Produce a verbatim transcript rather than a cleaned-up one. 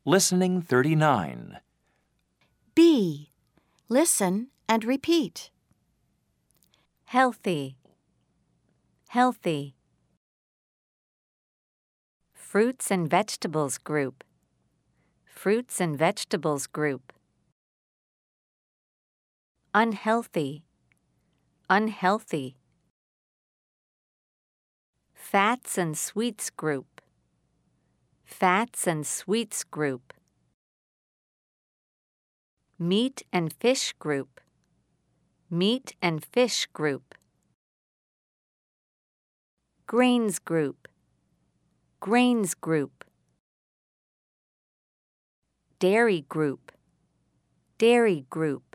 Listening thirty-nine. B. Listen and repeat. Healthy. Healthy. Fruits and vegetables group. Fruits and vegetables group. Unhealthy. Unhealthy. Fats and sweets group. Fats and sweets group. Meat and fish group. Meat and fish group. Grains group. Grains group. Dairy group. Dairy group.